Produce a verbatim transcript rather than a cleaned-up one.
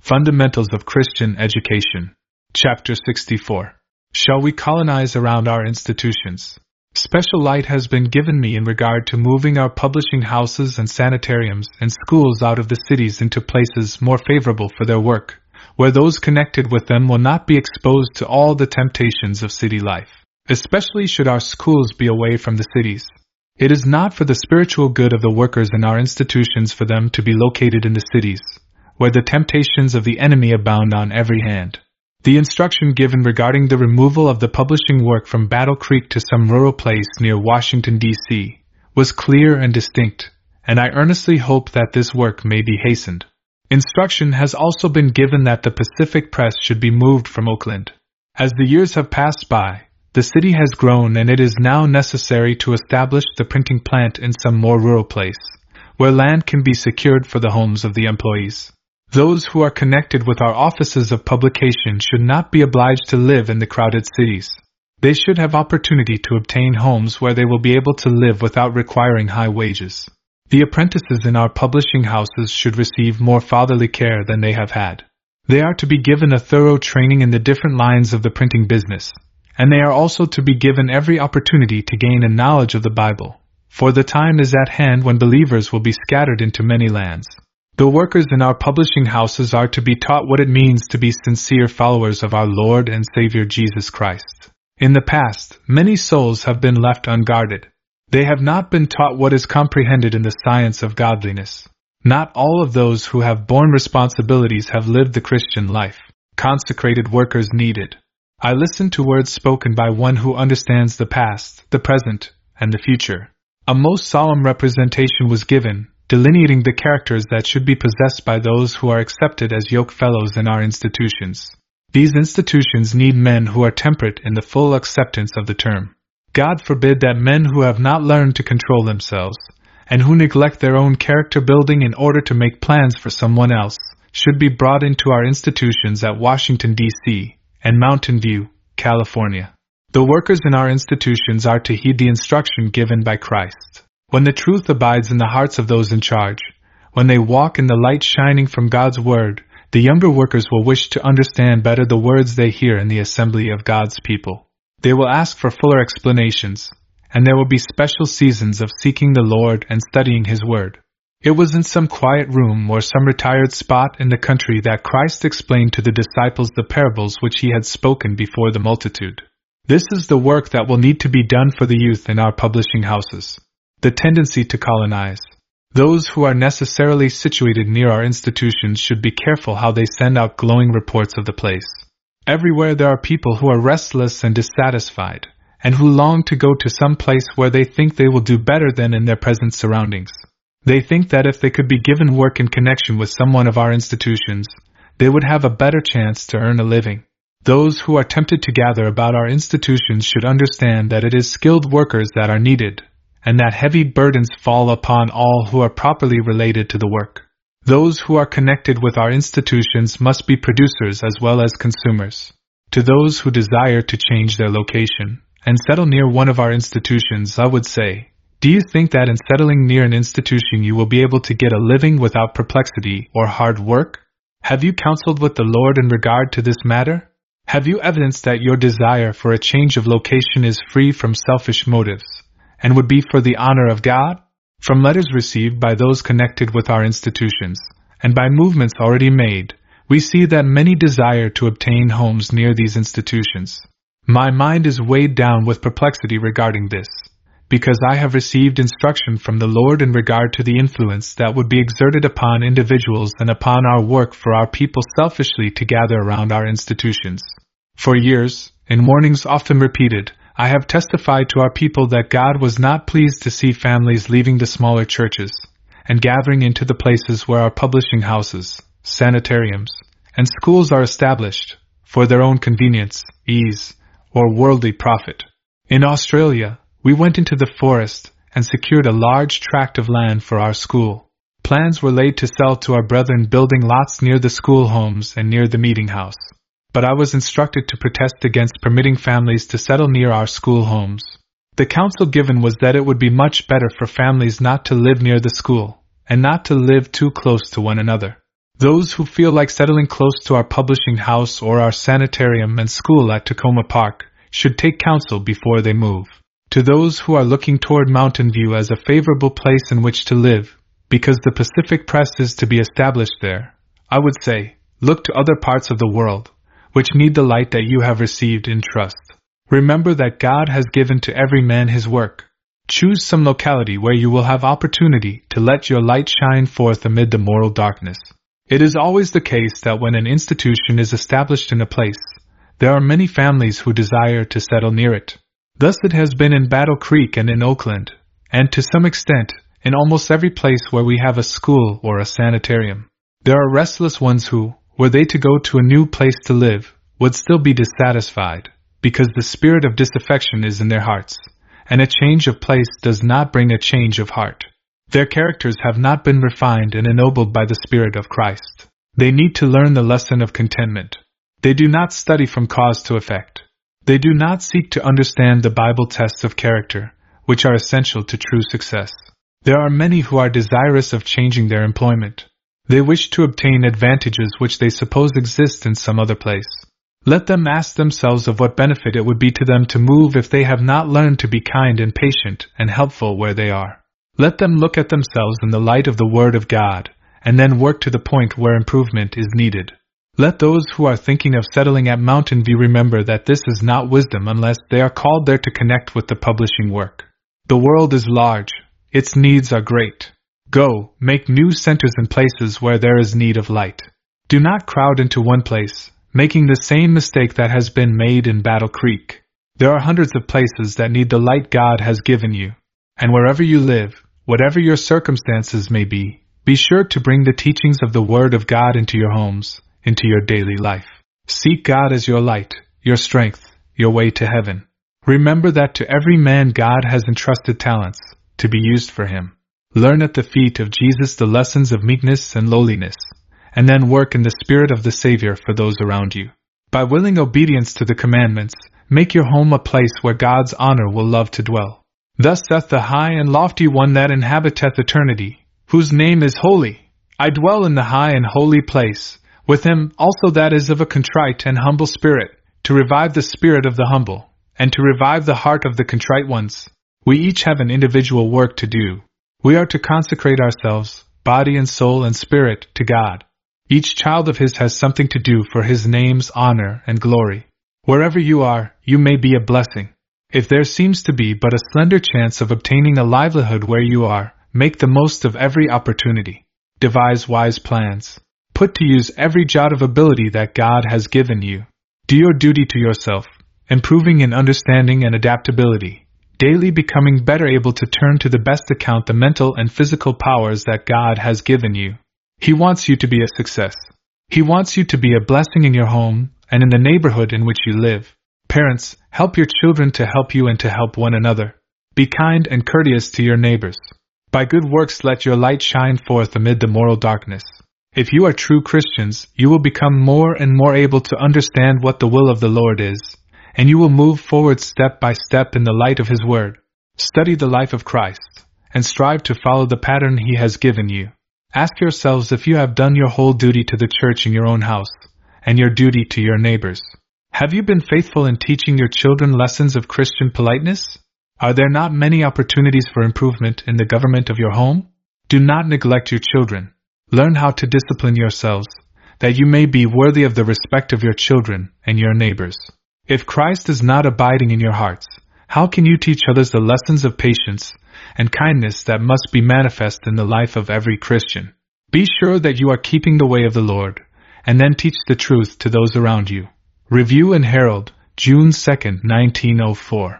Fundamentals of Christian Education. Chapter sixty-four. Shall we colonize around our institutions? Special light has been given me in regard to moving our publishing houses and sanitariums and schools out of the cities into places more favorable for their work, where those connected with them will not be exposed to all the temptations of city life. Especially should our schools be away from the cities. It is not for the spiritual good of the workers in our institutions for them to be located in the cities, where the temptations of the enemy abound on every hand. The instruction given regarding the removal of the publishing work from Battle Creek to some rural place near Washington, D C, was clear and distinct, and I earnestly hope that this work may be hastened. Instruction has also been given that the Pacific Press should be moved from Oakland. As the years have passed by, the city has grown and it is now necessary to establish the printing plant in some more rural place, where land can be secured for the homes of the employees. Those who are connected with our offices of publication should not be obliged to live in the crowded cities. They should have opportunity to obtain homes where they will be able to live without requiring high wages. The apprentices in our publishing houses should receive more fatherly care than they have had. They are to be given a thorough training in the different lines of the printing business, and they are also to be given every opportunity to gain a knowledge of the Bible, for the time is at hand when believers will be scattered into many lands. The workers in our publishing houses are to be taught what it means to be sincere followers of our Lord and Savior Jesus Christ. In the past, many souls have been left unguarded. They have not been taught what is comprehended in the science of godliness. Not all of those who have borne responsibilities have lived the Christian life. Consecrated workers needed. I listened to words spoken by one who understands the past, the present, and the future. A most solemn representation was given, delineating the characters that should be possessed by those who are accepted as yoke fellows in our institutions. These institutions need men who are temperate in the full acceptance of the term. God forbid that men who have not learned to control themselves, and who neglect their own character building in order to make plans for someone else, should be brought into our institutions at Washington, D C, and Mountain View, California. The workers in our institutions are to heed the instruction given by Christ. When the truth abides in the hearts of those in charge, when they walk in the light shining from God's Word, the younger workers will wish to understand better the words they hear in the assembly of God's people. They will ask for fuller explanations, and there will be special seasons of seeking the Lord and studying His Word. It was in some quiet room or some retired spot in the country that Christ explained to the disciples the parables which He had spoken before the multitude. This is the work that will need to be done for the youth in our publishing houses. The tendency to colonize. Those who are necessarily situated near our institutions should be careful how they send out glowing reports of the place. Everywhere there are people who are restless and dissatisfied, and who long to go to some place where they think they will do better than in their present surroundings. They think that if they could be given work in connection with some one of our institutions, they would have a better chance to earn a living. Those who are tempted to gather about our institutions should understand that it is skilled workers that are needed, and that heavy burdens fall upon all who are properly related to the work. Those who are connected with our institutions must be producers as well as consumers. To those who desire to change their location and settle near one of our institutions, I would say, do you think that in settling near an institution you will be able to get a living without perplexity or hard work? Have you counseled with the Lord in regard to this matter? Have you evidenced that your desire for a change of location is free from selfish motives, and would be for the honor of God? From letters received by those connected with our institutions, and by movements already made, we see that many desire to obtain homes near these institutions. My mind is weighed down with perplexity regarding this, because I have received instruction from the Lord in regard to the influence that would be exerted upon individuals and upon our work for our people selfishly to gather around our institutions. For years, in warnings often repeated, I have testified to our people that God was not pleased to see families leaving the smaller churches and gathering into the places where our publishing houses, sanitariums, and schools are established for their own convenience, ease, or worldly profit. In Australia, we went into the forest and secured a large tract of land for our school. Plans were laid to sell to our brethren building lots near the school homes and near the meeting house. But I was instructed to protest against permitting families to settle near our school homes. The counsel given was that it would be much better for families not to live near the school, and not to live too close to one another. Those who feel like settling close to our publishing house or our sanitarium and school at Tacoma Park should take counsel before they move. To those who are looking toward Mountain View as a favorable place in which to live, because the Pacific Press is to be established there, I would say, look to other parts of the world, which need the light that you have received in trust. Remember that God has given to every man his work. Choose some locality where you will have opportunity to let your light shine forth amid the moral darkness. It is always the case that when an institution is established in a place, there are many families who desire to settle near it. Thus it has been in Battle Creek and in Oakland, and to some extent, in almost every place where we have a school or a sanitarium. There are restless ones who, were they to go to a new place to live, would still be dissatisfied, because the spirit of disaffection is in their hearts, and a change of place does not bring a change of heart. Their characters have not been refined and ennobled by the Spirit of Christ. They need to learn the lesson of contentment. They do not study from cause to effect. They do not seek to understand the Bible tests of character, which are essential to true success. There are many who are desirous of changing their employment. They wish to obtain advantages which they suppose exist in some other place. Let them ask themselves of what benefit it would be to them to move if they have not learned to be kind and patient and helpful where they are. Let them look at themselves in the light of the Word of God, and then work to the point where improvement is needed. Let those who are thinking of settling at Mountain View remember that this is not wisdom unless they are called there to connect with the publishing work. The world is large. Its needs are great. Go, make new centers in places where there is need of light. Do not crowd into one place, making the same mistake that has been made in Battle Creek. There are hundreds of places that need the light God has given you. And wherever you live, whatever your circumstances may be, be sure to bring the teachings of the Word of God into your homes, into your daily life. Seek God as your light, your strength, your way to heaven. Remember that to every man God has entrusted talents, to be used for Him. Learn at the feet of Jesus the lessons of meekness and lowliness, and then work in the spirit of the Savior for those around you. By willing obedience to the commandments, make your home a place where God's honor will love to dwell. Thus saith the high and lofty one that inhabiteth eternity, whose name is holy. I dwell in the high and holy place, with him also that is of a contrite and humble spirit, to revive the spirit of the humble, and to revive the heart of the contrite ones. We each have an individual work to do. We are to consecrate ourselves, body and soul and spirit, to God. Each child of His has something to do for His name's honor and glory. Wherever you are, you may be a blessing. If there seems to be but a slender chance of obtaining a livelihood where you are, make the most of every opportunity. Devise wise plans. Put to use every jot of ability that God has given you. Do your duty to yourself, improving in understanding and adaptability, daily becoming better able to turn to the best account the mental and physical powers that God has given you. He wants you to be a success. He wants you to be a blessing in your home and in the neighborhood in which you live. Parents, help your children to help you and to help one another. Be kind and courteous to your neighbors. By good works let your light shine forth amid the moral darkness. If you are true Christians, you will become more and more able to understand what the will of the Lord is, and you will move forward step by step in the light of His Word. Study the life of Christ, and strive to follow the pattern He has given you. Ask yourselves if you have done your whole duty to the church in your own house, and your duty to your neighbors. Have you been faithful in teaching your children lessons of Christian politeness? Are there not many opportunities for improvement in the government of your home? Do not neglect your children. Learn how to discipline yourselves, that you may be worthy of the respect of your children and your neighbors. If Christ is not abiding in your hearts, how can you teach others the lessons of patience and kindness that must be manifest in the life of every Christian? Be sure that you are keeping the way of the Lord, and then teach the truth to those around you. Review and Herald, June second, nineteen oh four.